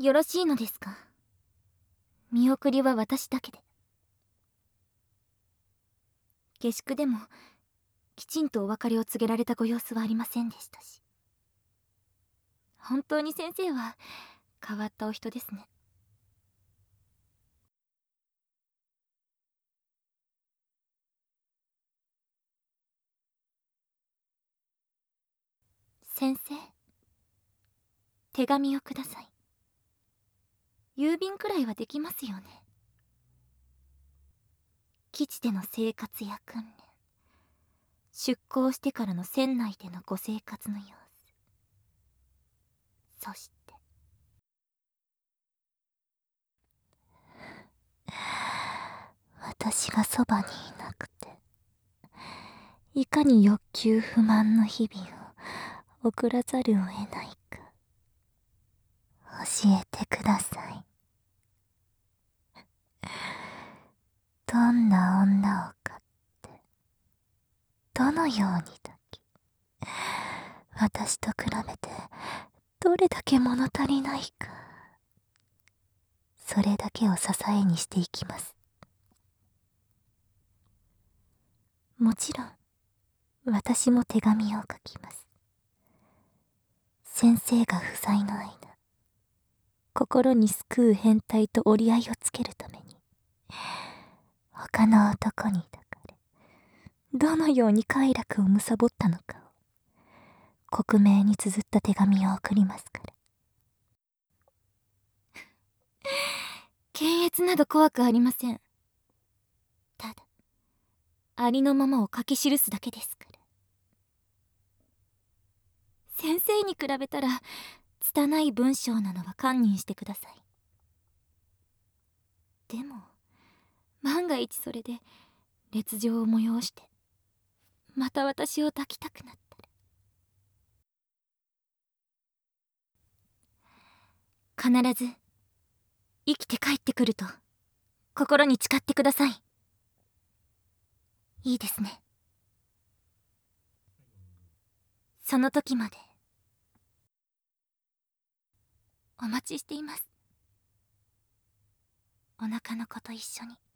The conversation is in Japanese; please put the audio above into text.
よろしいのですか？見送りは私だけで。下宿でもきちんとお別れを告げられたご様子はありませんでしたし。本当に先生は変わったお人ですね。先生、手紙をください。郵便くらいはできますよね。基地での生活や訓練、出港してからの船内でのご生活の様子、そして私がそばにいなくて、いかに欲求不満の日々を送らざるを得ないか、教えてください。どんな女を飼って、どのように抱き、私と比べてどれだけ物足りないか、それだけを支えにしていきます。もちろん私も手紙を書きます。先生が不在の間、心に救う変態と折り合いをつけるために、他の男に抱かれ、どのように快楽を貪ったのかを克明に綴った手紙を送りますから。検閲など怖くありません。ただありのままを書き記すだけですから。先生に比べたら拙い文章なのは堪忍してください。でも万が一それで烈情を催してまた私を抱きたくなったら、必ず生きて帰ってくると心に誓ってください。いいですね。その時までお待ちしています。お腹の子と一緒に。